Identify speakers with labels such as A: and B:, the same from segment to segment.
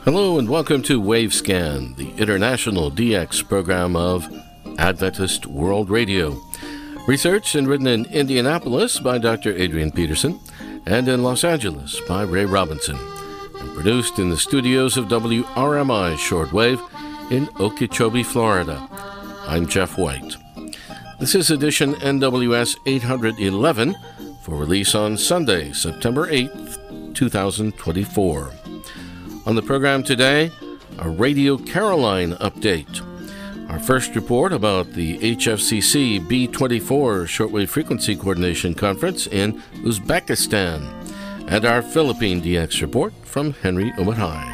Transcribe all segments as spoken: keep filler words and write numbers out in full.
A: Hello and welcome to Wavescan, the international D X program of Adventist World Radio. Researched and written in Indianapolis by Doctor Adrian Peterson and in Los Angeles by Ray Robinson, and produced in the studios of W R M I Shortwave in Okeechobee, Florida. I'm Jeff White. This is edition N W S eight eleven for release on Sunday, September eighth, twenty twenty-four. On the program today, a Radio Caroline update. Our first report about the H F C C B twenty-four Shortwave Frequency Coordination Conference in Uzbekistan. And our Philippine D X report from Henry Umatai.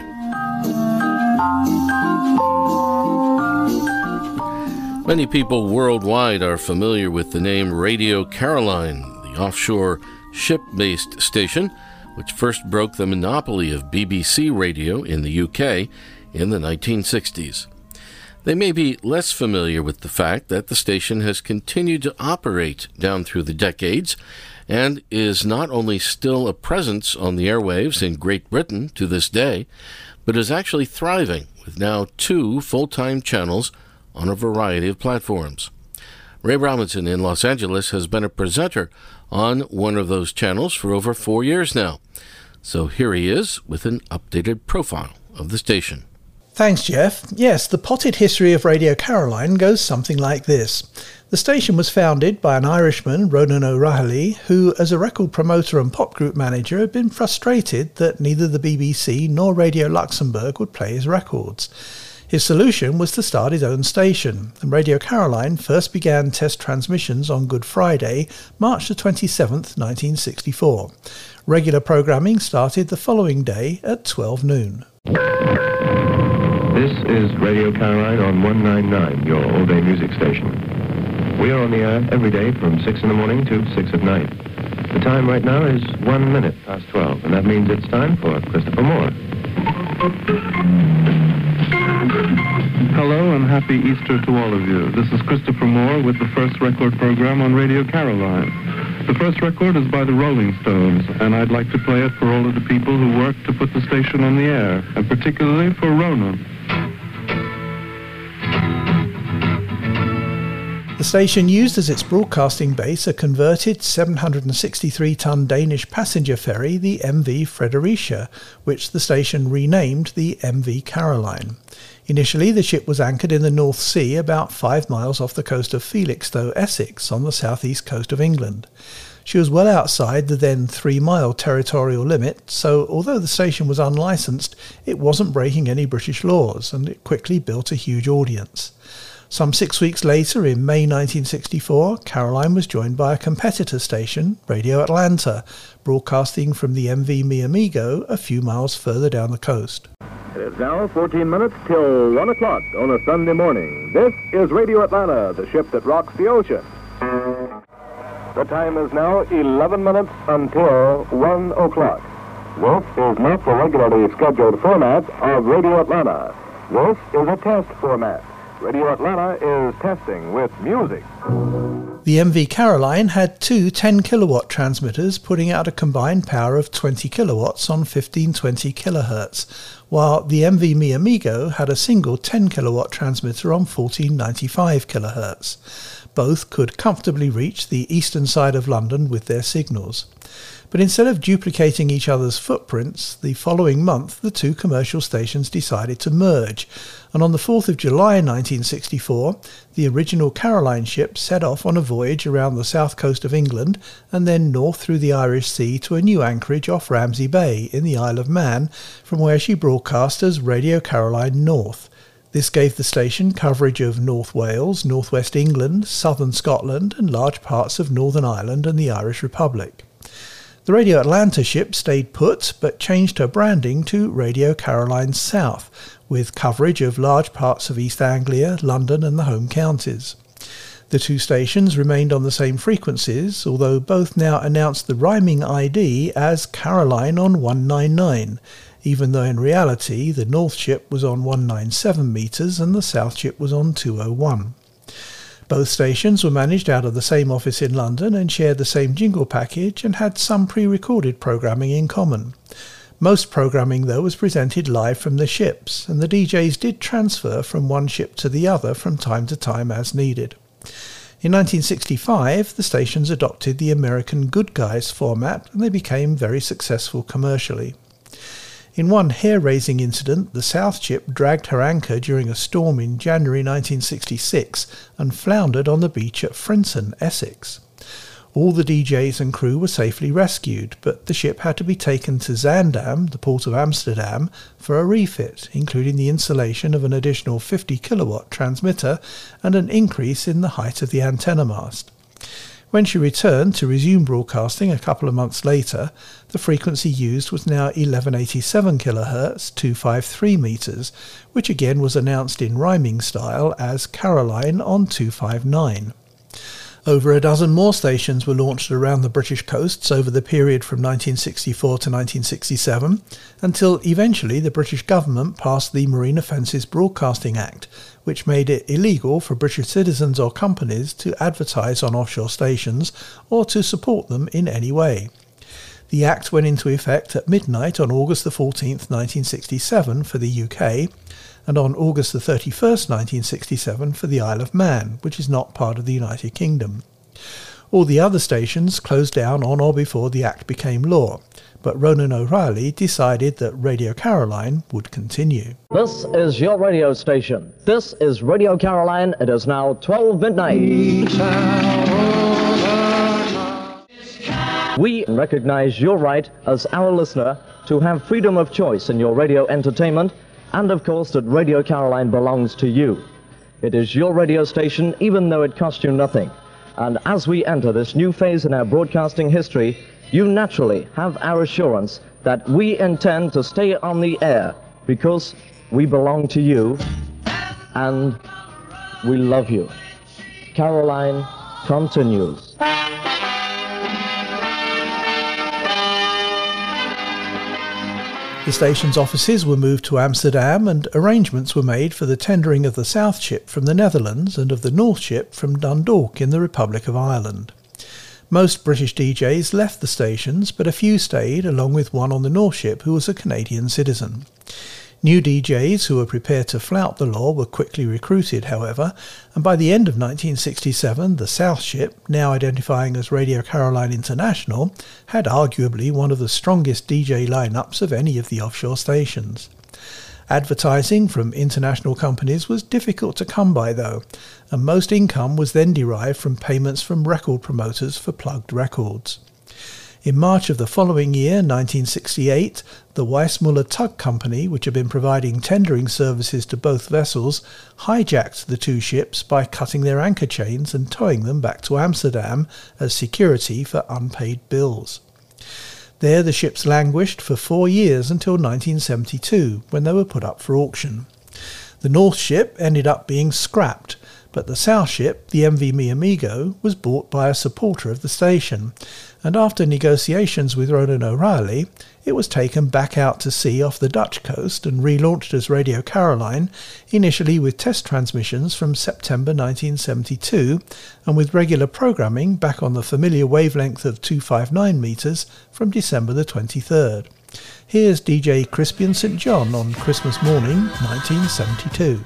A: Many people worldwide are familiar with the name Radio Caroline, the offshore ship-based station which first broke the monopoly of B B C radio in the U K in the nineteen sixties. They may be less familiar with the fact that the station has continued to operate down through the decades and is not only still a presence on the airwaves in Great Britain to this day, but is actually thriving with now two full-time channels on a variety of platforms. Ray Robinson in Los Angeles has been a presenter on one of those channels for over four years now. So here he is with an updated profile of the station.
B: Thanks, Jeff. Yes, the potted history of Radio Caroline goes something like this. The station was founded by an Irishman, Ronan O'Rahilly, who, as a record promoter and pop group manager, had been frustrated that neither the B B C nor Radio Luxembourg would play his records. His solution was to start his own station, and Radio Caroline first began test transmissions on Good Friday, March the twenty-seventh, nineteen sixty-four. Regular programming started the following day at twelve noon.
C: This is Radio Caroline on one ninety-nine, your all-day music station. We are on the air every day from six in the morning to six at night. The time right now is one minute past twelve, and that means it's time for Christopher Moore.
D: Hello and happy Easter to all of you. This is Christopher Moore with the first record program on Radio Caroline. The first record is by the Rolling Stones, and I'd like to play it for all of the people who worked to put the station on the air, and particularly for Ronan.
B: The station used as its broadcasting base a converted seven hundred sixty-three ton Danish passenger ferry, the M V Fredericia, which the station renamed the M V Caroline. Initially, the ship was anchored in the North Sea about five miles off the coast of Felixstowe, Essex, on the southeast coast of England. She was well outside the then three-mile territorial limit, so although the station was unlicensed, it wasn't breaking any British laws, and it quickly built a huge audience. Some six weeks later, in May nineteen sixty-four, Caroline was joined by a competitor station, Radio Atlanta, broadcasting from the M V Mi Amigo a few miles further down the coast.
E: It is now fourteen minutes till one o'clock on a Sunday morning. This is Radio Atlanta, the ship that rocks the ocean. The time is now eleven minutes until one o'clock. This is not the regularly scheduled format of Radio Atlanta. This is a test format. Radio Atlanta is testing with music.
B: The M V Caroline had two ten kilowatt transmitters putting out a combined power of twenty kilowatts on fifteen twenty kilohertz, while the M V Mi Amigo had a single ten kilowatt transmitter on fourteen ninety-five kilohertz. Both could comfortably reach the eastern side of London with their signals. But instead of duplicating each other's footprints, the following month the two commercial stations decided to merge, and on the fourth of July nineteen sixty-four, the original Caroline ship set off on a voyage around the south coast of England and then north through the Irish Sea to a new anchorage off Ramsey Bay in the Isle of Man, from where she broadcast as Radio Caroline North. This gave the station coverage of North Wales, North West England, southern Scotland and large parts of Northern Ireland and the Irish Republic. The Radio Atlanta ship stayed put, but changed her branding to Radio Caroline South, with coverage of large parts of East Anglia, London and the home counties. The two stations remained on the same frequencies, although both now announced the rhyming I D as Caroline on one ninety-nine, even though in reality the North ship was on one ninety-seven metres and the South ship was on two oh one. Both stations were managed out of the same office in London and shared the same jingle package and had some pre-recorded programming in common. Most programming, though, was presented live from the ships, and the D Js did transfer from one ship to the other from time to time as needed. In nineteen sixty-five, the stations adopted the American Good Guys format, and they became very successful commercially. In one hair-raising incident, the South ship dragged her anchor during a storm in January nineteen sixty-six and floundered on the beach at Frinton, Essex. All the D Js and crew were safely rescued, but the ship had to be taken to Zaandam, the port of Amsterdam, for a refit, including the installation of an additional fifty kilowatt transmitter and an increase in the height of the antenna mast. When she returned to resume broadcasting a couple of months later, the frequency used was now eleven eighty-seven kilohertz, two hundred fifty-three meters, which again was announced in rhyming style as Caroline on two fifty-nine. Over a dozen more stations were launched around the British coasts over the period from nineteen sixty-four to nineteen sixty-seven, until eventually the British government passed the Marine Offences Broadcasting Act, which made it illegal for British citizens or companies to advertise on offshore stations or to support them in any way. The Act went into effect at midnight on August the fourteenth, nineteen sixty-seven for the U K, and on August the thirty-first, nineteen sixty-seven for the Isle of Man, which is not part of the United Kingdom. All the other stations closed down on or before the Act became law, but Ronan O'Reilly decided that Radio Caroline would continue.
F: This is your radio station. This is Radio Caroline. It is now twelve midnight. We recognize your right as our listener to have freedom of choice in your radio entertainment, and of course that Radio Caroline belongs to you. It is your radio station even though it costs you nothing. And as we enter this new phase in our broadcasting history, you naturally have our assurance that we intend to stay on the air because we belong to you and we love you. Caroline continues.
B: The station's offices were moved to Amsterdam, and arrangements were made for the tendering of the South ship from the Netherlands and of the North ship from Dundalk in the Republic of Ireland. Most British D Js left the stations, but a few stayed, along with one on the North ship who was a Canadian citizen. New D Js who were prepared to flout the law were quickly recruited, however, and by the end of nineteen sixty-seven, the South ship, now identifying as Radio Caroline International, had arguably one of the strongest D J lineups of any of the offshore stations. Advertising from international companies was difficult to come by, though, and most income was then derived from payments from record promoters for plugged records. In March of the following year, nineteen sixty-eight, the Weissmuller Tug Company, which had been providing tendering services to both vessels, hijacked the two ships by cutting their anchor chains and towing them back to Amsterdam as security for unpaid bills. There the ships languished for four years until nineteen seventy-two, when they were put up for auction. The North ship ended up being scrapped, but the South ship, the M V Mi Amigo, was bought by a supporter of the station, and after negotiations with Ronan O'Reilly, it was taken back out to sea off the Dutch coast and relaunched as Radio Caroline, initially with test transmissions from September nineteen seventy-two, and with regular programming back on the familiar wavelength of two fifty-nine meters from December the twenty-third. Here's D J Crispian Saint John on Christmas morning, nineteen seventy-two.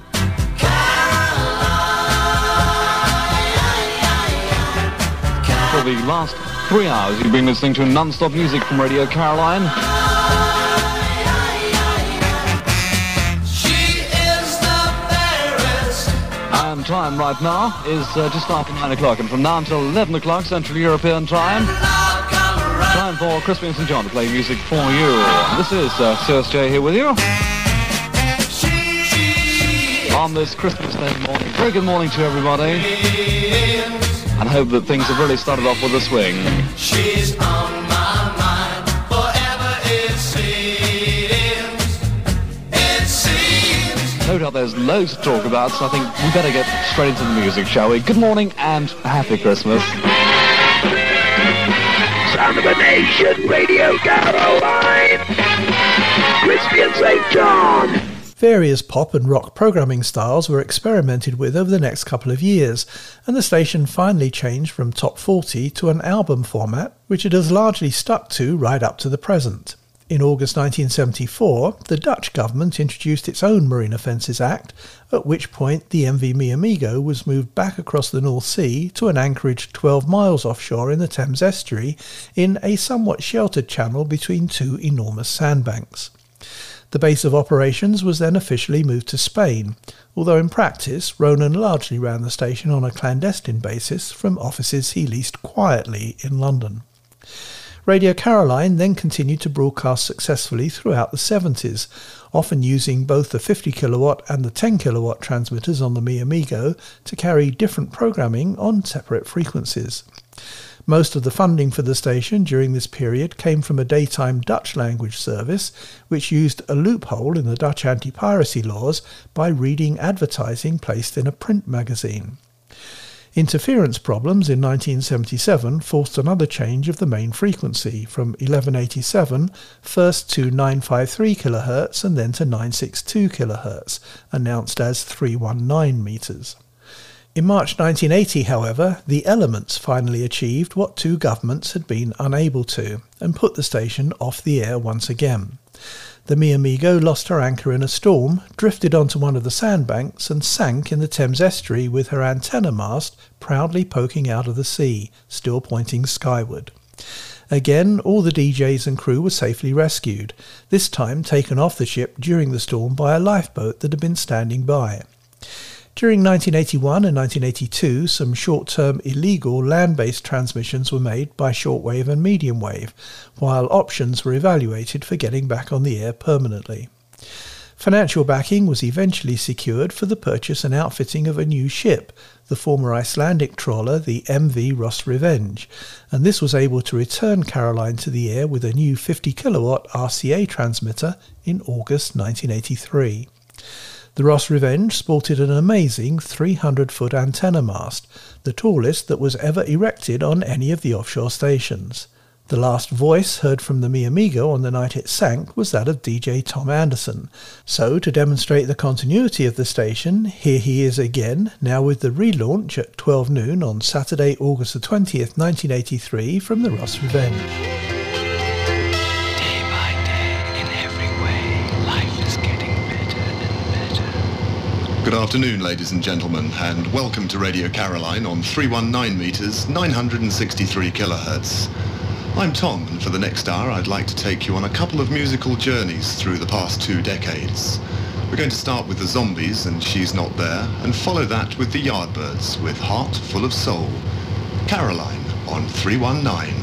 G: For the last three hours, you've been listening to non-stop music from Radio Caroline.
H: She is the fairest.
G: And time right now is uh, just after nine o'clock, and from now until eleven o'clock Central European time, time for Crispian Saint John to play music for you. This is uh, Sir J here with you on this Christmas Day morning. Very good morning to everybody, and hope that things have really started off with a swing.
H: She's on my mind forever, it seems. It seems.
G: No doubt there's loads to talk about, so I think we better get straight into the music, shall we? Good morning and happy Christmas.
I: Sound of the Nation, Radio Caroline. Crispian Saint John.
B: Various pop and rock programming styles were experimented with over the next couple of years, and the station finally changed from top forty to an album format, which it has largely stuck to right up to the present. In August nineteen seventy-four, the Dutch government introduced its own Marine Offences Act, at which point the M V Mi Amigo was moved back across the North Sea to an anchorage twelve miles offshore in the Thames estuary in a somewhat sheltered channel between two enormous sandbanks. The base of operations was then officially moved to Spain, although in practice Ronan largely ran the station on a clandestine basis from offices he leased quietly in London. Radio Caroline then continued to broadcast successfully throughout the seventies, often using both the fifty kilowatt and the ten kilowatt transmitters on the Mi Amigo to carry different programming on separate frequencies. Most of the funding for the station during this period came from a daytime Dutch language service, which used a loophole in the Dutch anti-piracy laws by reading advertising placed in a print magazine. Interference problems in nineteen seventy-seven forced another change of the main frequency from eleven eighty-seven first to nine fifty-three kilohertz and then to nine sixty-two kilohertz, announced as three nineteen meters. In March nineteen eighty, however, the Elements finally achieved what two governments had been unable to, and put the station off the air once again. The Mi Amigo lost her anchor in a storm, drifted onto one of the sandbanks and sank in the Thames estuary with her antenna mast proudly poking out of the sea, still pointing skyward. Again, all the D Js and crew were safely rescued, this time taken off the ship during the storm by a lifeboat that had been standing by. During nineteen eighty-one and nineteen eighty-two, some short-term illegal land-based transmissions were made by shortwave and medium wave, while options were evaluated for getting back on the air permanently. Financial backing was eventually secured for the purchase and outfitting of a new ship, the former Icelandic trawler, the M V Ross Revenge, and this was able to return Caroline to the air with a new fifty kilowatt R C A transmitter in August nineteen eighty-three. The Ross Revenge sported an amazing three hundred foot antenna mast, the tallest that was ever erected on any of the offshore stations. The last voice heard from the Mi Amigo on the night it sank was that of D J Tom Anderson. So, to demonstrate the continuity of the station, here he is again, now with the relaunch at twelve noon on Saturday, August the twentieth, nineteen eighty-three, from the Ross Revenge.
J: Good afternoon, ladies and gentlemen, and welcome to Radio Caroline on three nineteen meters, nine sixty-three kilohertz. I'm Tom, and for the next hour I'd like to take you on a couple of musical journeys through the past two decades. We're going to start with the Zombies and She's Not There, and follow that with the Yardbirds with Heart Full of Soul. Caroline on three nineteen.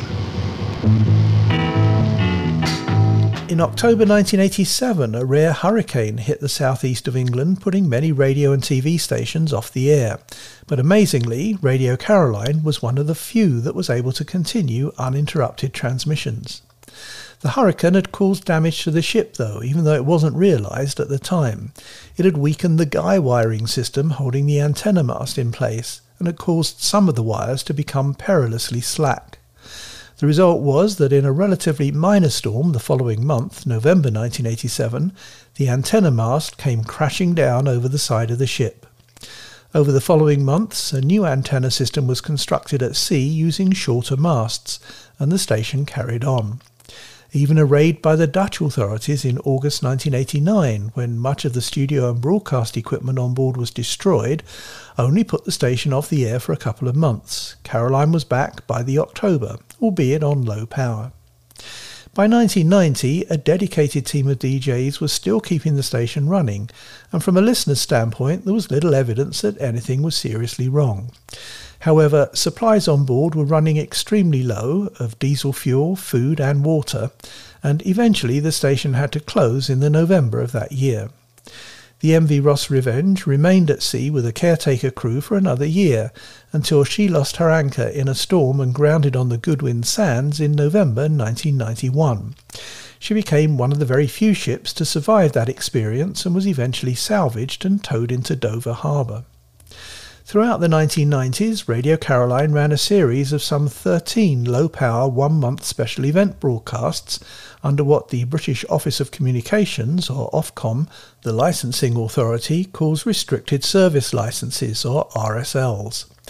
B: In October nineteen eighty-seven, a rare hurricane hit the southeast of England, putting many radio and T V stations off the air. But amazingly, Radio Caroline was one of the few that was able to continue uninterrupted transmissions. The hurricane had caused damage to the ship though, even though it wasn't realised at the time. It had weakened the guy wiring system holding the antenna mast in place, and had caused some of the wires to become perilously slack. The result was that in a relatively minor storm the following month, November nineteen eighty-seven, the antenna mast came crashing down over the side of the ship. Over the following months, a new antenna system was constructed at sea using shorter masts, and the station carried on. Even a raid by the Dutch authorities in August nineteen eighty-nine, when much of the studio and broadcast equipment on board was destroyed, only put the station off the air for a couple of months. Caroline was back by the October, albeit on low power. By nineteen ninety, a dedicated team of D Js was still keeping the station running, and from a listener's standpoint there was little evidence that anything was seriously wrong. However, supplies on board were running extremely low of diesel fuel, food and water, and eventually the station had to close in the November of that year. The M V Ross Revenge remained at sea with a caretaker crew for another year, until she lost her anchor in a storm and grounded on the Goodwin Sands in November nineteen ninety-one. She became one of the very few ships to survive that experience and was eventually salvaged and towed into Dover Harbour. Throughout the nineteen nineties, Radio Caroline ran a series of some thirteen low-power one-month special event broadcasts under what the British Office of Communications, or Ofcom, the licensing authority, calls Restricted Service Licenses, or R S Ls.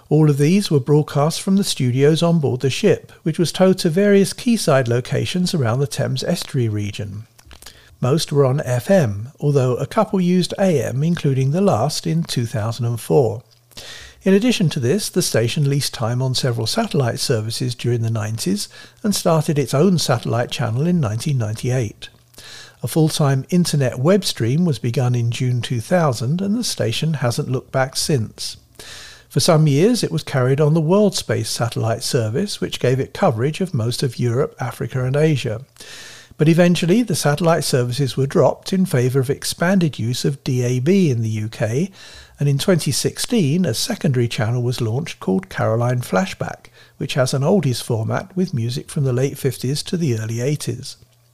B: All of these were broadcast from the studios on board the ship, which was towed to various quayside locations around the Thames Estuary region. Most were on F M, although a couple used A M, including the last in two thousand four. In addition to this, the station leased time on several satellite services during the nineties and started its own satellite channel in nineteen ninety-eight. A full-time internet web stream was begun in June two thousand, and the station hasn't looked back since. For some years it was carried on the WorldSpace satellite service, which gave it coverage of most of Europe, Africa and Asia. But eventually the satellite services were dropped in favour of expanded use of D A B in the U K, and in twenty sixteen a secondary channel was launched called Caroline Flashback, which has an oldies format with music from the late fifties to the early eighties.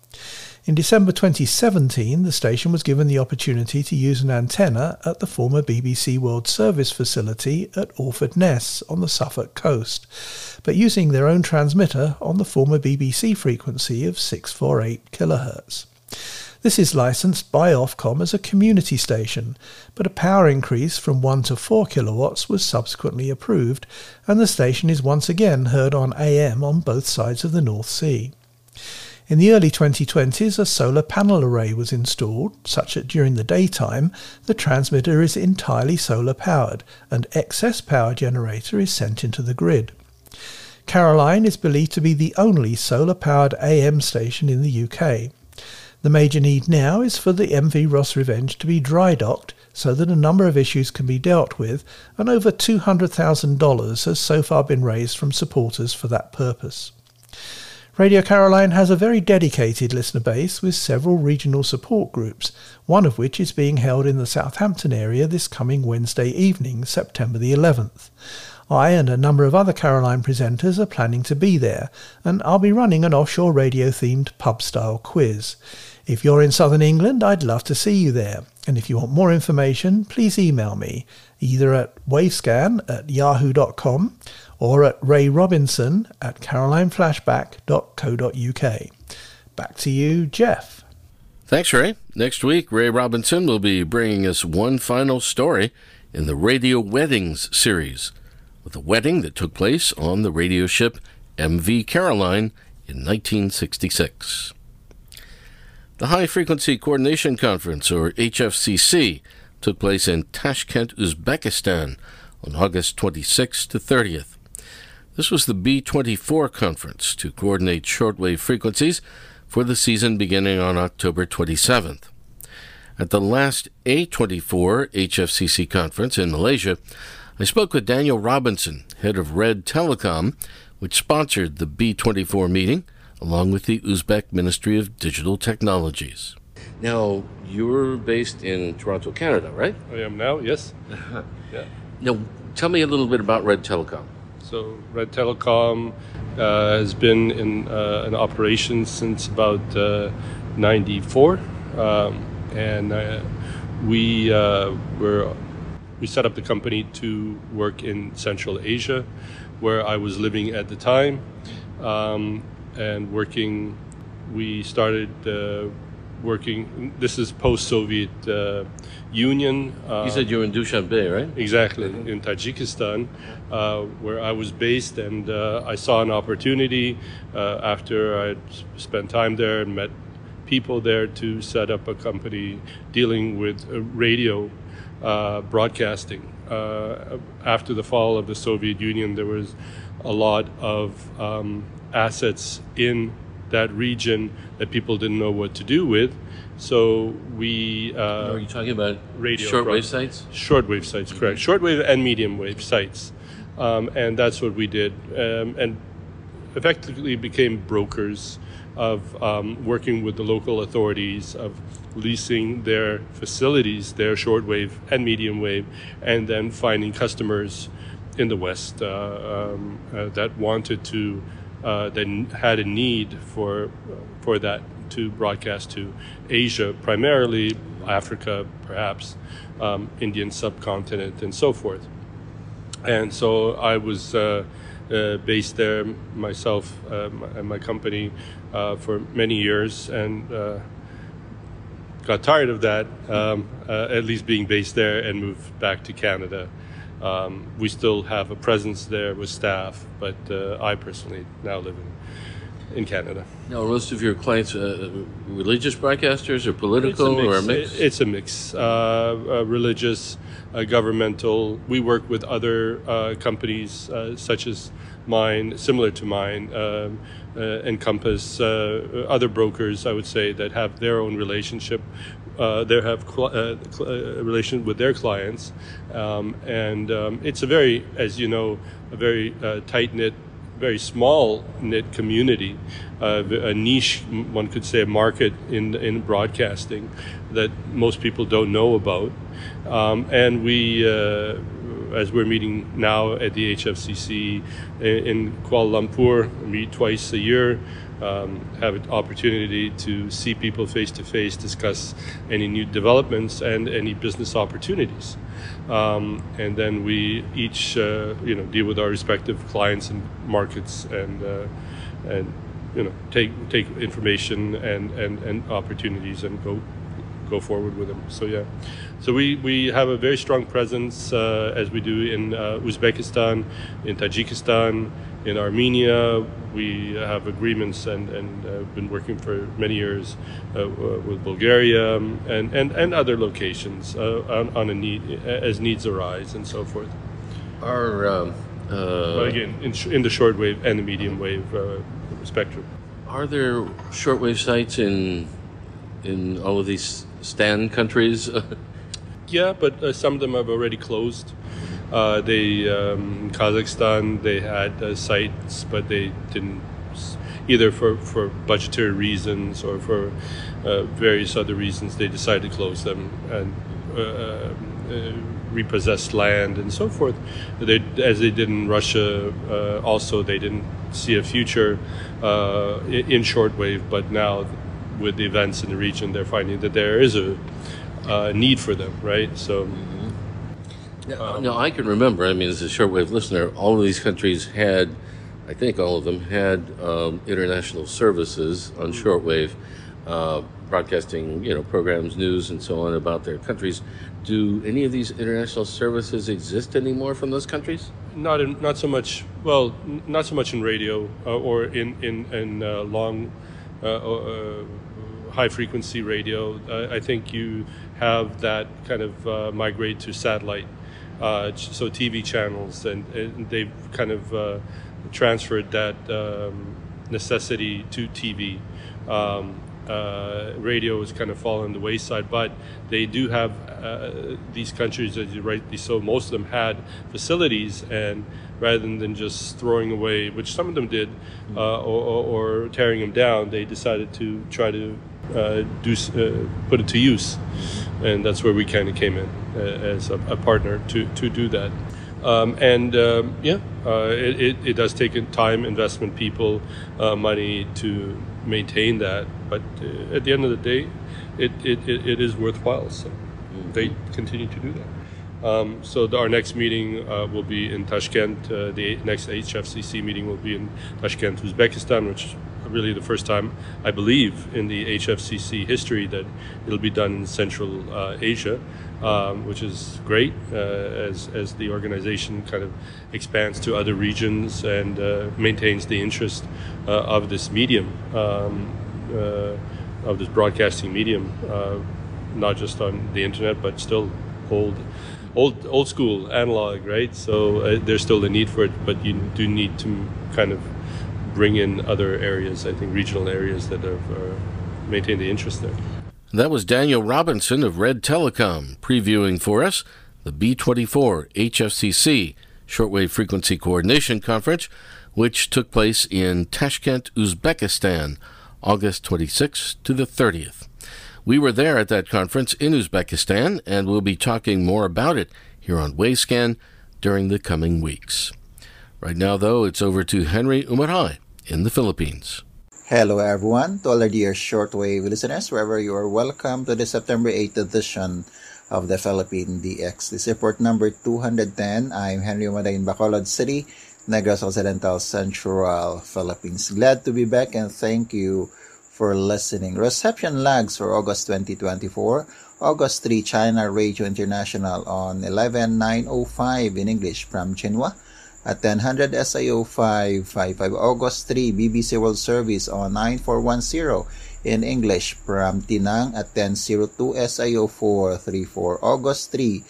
B: In December twenty seventeen, the station was given the opportunity to use an antenna at the former B B C World Service facility at Orford Ness on the Suffolk coast, but using their own transmitter on the former B B C frequency of six forty-eight kilohertz. This is licensed by Ofcom as a community station, but a power increase from one to four kilowatts was subsequently approved, and the station is once again heard on A M on both sides of the North Sea. In the early twenty twenties, a solar panel array was installed, such that during the daytime the transmitter is entirely solar powered and excess power generator is sent into the grid. Caroline is believed to be the only solar powered A M station in the U K. The major need now is for the M V Ross Revenge to be dry docked so that a number of issues can be dealt with, and over two hundred thousand dollars has so far been raised from supporters for that purpose. Radio Caroline has a very dedicated listener base with several regional support groups, one of which is being held in the Southampton area this coming Wednesday evening, September the eleventh. I and a number of other Caroline presenters are planning to be there, and I'll be running an offshore radio-themed pub-style quiz. If you're in southern England, I'd love to see you there, and if you want more information, please email me, either at wavescan at yahoo dot com or at rayrobinson at carolineflashback dot co dot uk. Back to you, Jeff.
A: Thanks, Ray. Next week, Ray Robinson will be bringing us one final story in the Radio Weddings series, with a wedding that took place on the radio ship M V Caroline in nineteen sixty-six. The High Frequency Coordination Conference, or H F C C, took place in Tashkent, Uzbekistan on August twenty-sixth to thirtieth. This was the B twenty-four conference to coordinate shortwave frequencies for the season beginning on October twenty-seventh. At the last A twenty-four H F C C conference in Malaysia, I spoke with Daniel Robinson, head of Red Telecom, which sponsored the B twenty-four meeting, along with the Uzbek Ministry of Digital Technologies. Now, you're based in Toronto, Canada, right?
K: I am now, yes.
A: Yeah. Now, tell me a little bit about Red Telecom.
K: So, Red Telecom uh, has been in, uh, in operation since about uh, ninety-four, um, and uh, we uh, were we set up the company to work in Central Asia, where I was living at the time, um, and working. We started uh, working. This is post-Soviet uh, Union. Uh,
A: you said you were in Dushanbe, right?
K: Exactly, in Tajikistan, uh, where I was based, and uh, I saw an opportunity uh, after I spent time there and met people there to set up a company dealing with uh, radio uh, broadcasting. Uh, after the fall of the Soviet Union, there was a lot of um, assets in that region that people didn't know what to do with. So we... Uh,
A: Are you talking about
K: radio
A: shortwave sites?
K: Shortwave sites, mm-hmm. Correct. Shortwave and medium wave sites. Um, and that's what we did. Um, and effectively became brokers of um, working with the local authorities, of leasing their facilities, their shortwave and medium wave, and then finding customers in the West uh, um, uh, that wanted to Uh, that had a need for for that to broadcast to Asia, primarily Africa, perhaps um, Indian subcontinent, and so forth. And so I was uh, uh, based there myself um, and my company uh, for many years, and uh, got tired of that, um, uh, at least being based there, and moved back to Canada. Um, we still have a presence there with staff, but uh, I personally now live in, in Canada.
A: Now, are most of your clients uh, religious broadcasters or political
K: it's
A: or a mix?
K: It, it's a mix. Uh, uh, religious, uh, governmental. We work with other uh, companies uh, such as mine, similar to mine, uh, uh, Encompass, uh, other brokers, I would say, that have their own relationship. Uh, they have cl- uh, cl- uh, relation with their clients, um, and um, it's a very, as you know, a very uh, tight-knit, very small-knit community, uh, a niche, one could say, a market in in broadcasting that most people don't know about, um, and we. Uh, as we're meeting now at the H F C C in Kuala Lumpur, meet twice a year, um, have an opportunity to see people face to face, discuss any new developments and any business opportunities. Um, and then we each, uh, you know, deal with our respective clients and markets and, uh, and you know, take take information and, and, and opportunities and go go forward with them. So yeah, so we, we have a very strong presence uh, as we do in uh, Uzbekistan, in Tajikistan, in Armenia. We have agreements and and uh, been working for many years uh, with Bulgaria and, and, and other locations uh, on, on a need as needs arise and so forth.
A: Are um, uh,
K: but again in, sh- in the shortwave and the medium wave uh, spectrum.
A: Are there shortwave sites in in all of these Stan countries?
K: Yeah, but uh, some of them have already closed. Uh, they um, Kazakhstan, they had uh, sites, but they didn't, either for, for budgetary reasons or for uh, various other reasons, they decided to close them and uh, uh, repossessed land and so forth. They, as they did in Russia, uh, also they didn't see a future uh, in shortwave, but now with the events in the region, they're finding that there is a uh, need for them, right? So,
A: mm-hmm. um, now I can remember. I mean, as a shortwave listener, all of these countries had, I think, all of them had um, international services on shortwave, uh, broadcasting, you know, programs, news, and so on about their countries. Do any of these international services exist anymore from those countries?
K: Not in, not so much. Well, n- not so much in radio uh, or in in in uh, long. Uh, uh, high frequency radio. Uh, I think you have that kind of uh, migrate to satellite, uh, so T V channels, and, and they've kind of uh, transferred that um, necessity to T V. Um, uh, radio has kind of fallen on the wayside, but they do have uh, these countries, as you rightly so, most of them had facilities, and rather than just throwing away, which some of them did, uh, or, or tearing them down, they decided to try to uh, do uh, put it to use, and that's where we kind of came in uh, as a, a partner to, to do that. Um, and um, yeah, uh, it, it, it does take time, investment, people, uh, money to maintain that, but uh, at the end of the day, it, it, it, it is worthwhile, so they continue to do that. Um, so the, our next meeting uh, will be in Tashkent. Uh, the next H F C C meeting will be in Tashkent, Uzbekistan, which is really the first time, I believe, in the H F C C history that it'll be done in Central uh, Asia, um, which is great uh, as, as the organization kind of expands to other regions and uh, maintains the interest uh, of this medium, um, uh, of this broadcasting medium, uh, not just on the internet, but still old. Old, old school, analog, right? So uh, there's still a need for it, but you do need to kind of bring in other areas, I think regional areas that have uh, maintained the interest there.
A: That was Daniel Robinson of Red Telecom previewing for us the B twenty-four H F C C Shortwave Frequency Coordination Conference, which took place in Tashkent, Uzbekistan, August twenty-sixth to the thirtieth. We were there at that conference in Uzbekistan, and we'll be talking more about it here on Wavescan during the coming weeks. Right now, though, it's over to Henry Umaray in the Philippines.
L: Hello, everyone. To all our dear shortwave listeners, wherever you are, welcome to the September eighth edition of the Philippine D X. This is report number two hundred ten. I'm Henry Umaray in Bacolod City, Negros Occidental, Central Philippines. Glad to be back, and thank you for listening. Reception lags for August twenty twenty-four August third, China Radio International on eleven nine oh five in English from Genua at ten hundred S I O five fifty-five. August third, B B C World Service on nine four one zero in English from Tinang at ten oh two S I O four thirty-four. August third,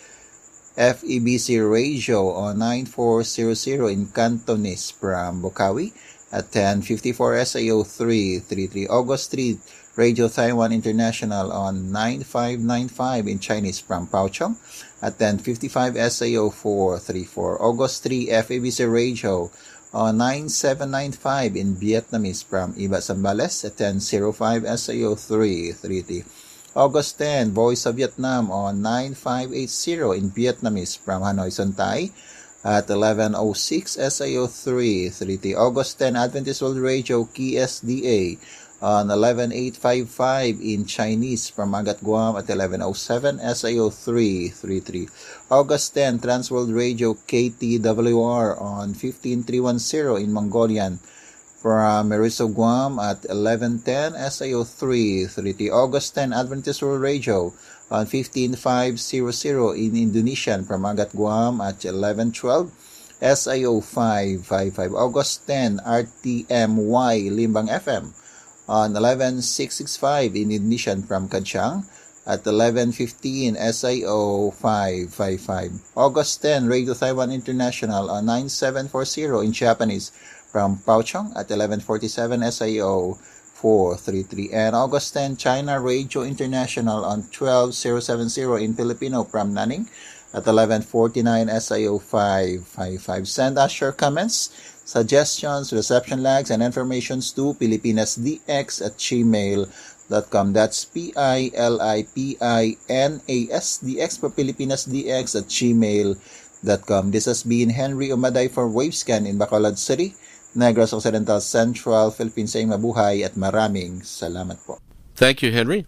L: F E B C Radio on nine four zero zero in Cantonese from Bokawi at ten fifty-four S I O three thirty-three. August third, Radio Taiwan International on nine five nine five in Chinese from Paochong at ten fifty-five S I O four thirty-four. August third, F A B C Radio on nine seven nine five in Vietnamese from Iba Zambales at ten oh five S I O three thirty. August tenth, Voice of Vietnam on nine five eight zero in Vietnamese from Hanoi Son Tai at eleven oh six S I O three thirty. August tenth, Adventist World Radio K S D A on eleven eight fifty-five in Chinese from Magat Guam at eleven oh seven S I O three thirty-three. August tenth, Trans World Radio K T W R on fifteen three ten in Mongolian from Meriso Guam at eleven ten S I O three thirty. August tenth, Adventist World Radio on fifteen five hundred in Indonesian from Magat Guam at eleven twelve S I O five fifty-five. August tenth, R T M Y Limbang F M on eleven six sixty-five in Indonesian from Kajang at eleven fifteen S I O five fifty-five. August tenth, Radio Taiwan International on nine seven forty in Japanese from Paochong at eleven forty-seven S I O four thirty-three. And August tenth, China Radio International on twelve seventy in Filipino from Nanning at eleven forty-nine S I O five fifty-five. Send us your comments, suggestions, reception lags, and informations to pilipinasdx at gmail dot com. That's P I L I P I N A S D X for pilipinasdx at gmail dot com. This has been Henry Umaday for Wavescan in Bacolod City, Negros Occidental, Central Philippines. Sa mabuhay at maraming salamat po.
A: Thank you, Henry.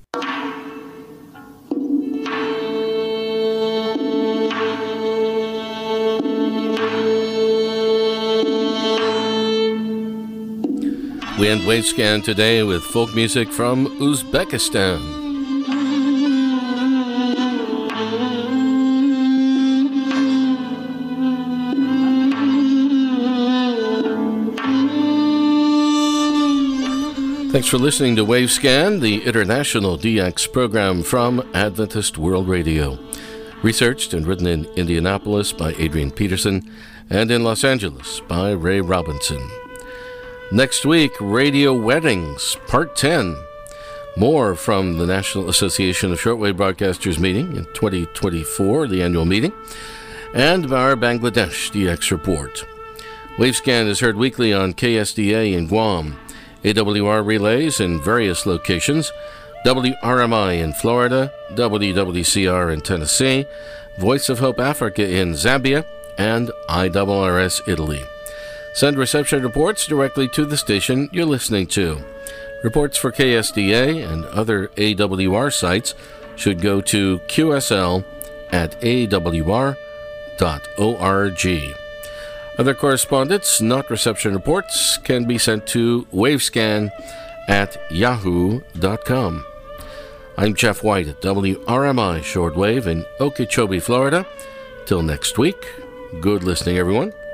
A: We end Wavescan today with folk music from Uzbekistan. Thanks for listening to Wavescan, the international D X program from Adventist World Radio. Researched and written in Indianapolis by Adrian Peterson and in Los Angeles by Ray Robinson. Next week, Radio Weddings, Part ten. More from the National Association of Shortwave Broadcasters meeting in twenty twenty-four, the annual meeting, and our Bangladesh D X report. Wavescan is heard weekly on K S D A in Guam, A W R relays in various locations, W R M I in Florida, W W C R in Tennessee, Voice of Hope Africa in Zambia, and I R R S Italy. Send reception reports directly to the station you're listening to. Reports for K S D A and other A W R sites should go to Q S L at A W R dot org. Other correspondence, not reception reports, can be sent to wavescan at yahoo dot com. I'm Jeff White at W R M I Shortwave in Okeechobee, Florida. Till next week, good listening, everyone.